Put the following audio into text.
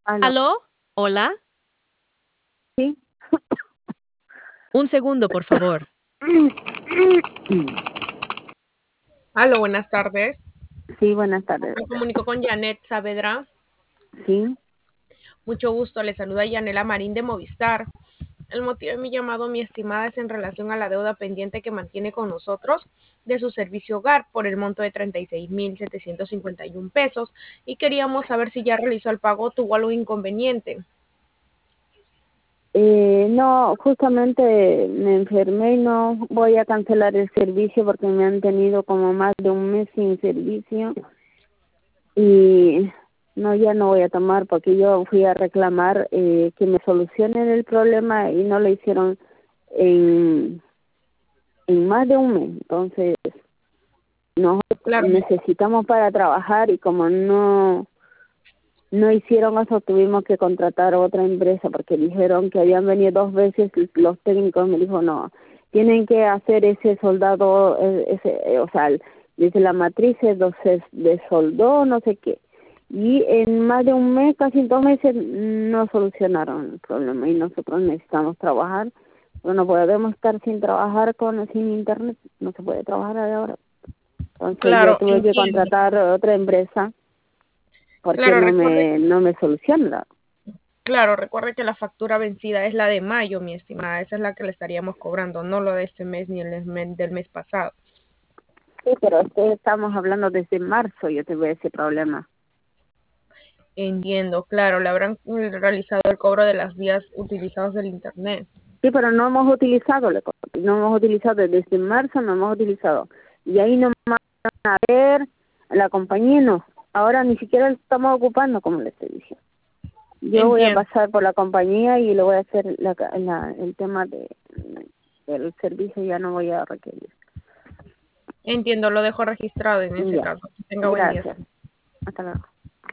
Aló, ¿Aló? ¿Hola? sí. Un segundo, por favor. Aló, buenas tardes. Sí, buenas tardes. Me comunico con Janet Saavedra. Sí. Mucho gusto. Le saluda Yanela Marín de Movistar. El motivo de mi llamado, mi estimada, es en relación a la deuda pendiente que mantiene con nosotros de su servicio hogar por el monto de 36,751 pesos y queríamos saber si ya realizó el pago o tuvo algún inconveniente. No, justamente me enfermé y no voy a cancelar el servicio porque me han tenido como más de un mes sin servicio y no, ya no voy a tomar porque yo fui a reclamar que me solucionen el problema y no lo hicieron en, en más de un mes. Entonces, nosotros Claro, necesitamos para trabajar y como no hicieron eso, tuvimos que contratar otra empresa porque dijeron que habían venido 2 veces y los técnicos me dijo no, tienen que hacer ese soldado, o sea, desde la matriz de soldó, no sé qué. Y en más de un mes, casi 2 meses, no solucionaron el problema y nosotros necesitamos trabajar. Pero no podemos estar sin trabajar sin internet, no se puede trabajar ahora. Entonces yo claro, tuve que entiendo. contratar otra empresa porque Claro, recuerde, no me soluciona. claro, recuerde que la factura vencida es la de mayo, mi estimada. Esa es la que le estaríamos cobrando, no lo de este mes ni del mes pasado. Sí, pero es que estamos hablando desde marzo, yo tuve ese problema. Entiendo, claro, le habrán realizado el cobro de las vías utilizadas del Internet. Sí, pero no hemos utilizado, no hemos utilizado, desde marzo no hemos utilizado. Y ahí no van a ver, la compañía no. Ahora ni siquiera lo estamos ocupando, como le estoy diciendo. Yo voy a Entiendo, pasar por la compañía y le voy a hacer el tema del servicio, ya no voy a requerir. entiendo, lo dejo registrado en ese Ya, caso. Que tenga buen día. gracias. Hasta luego.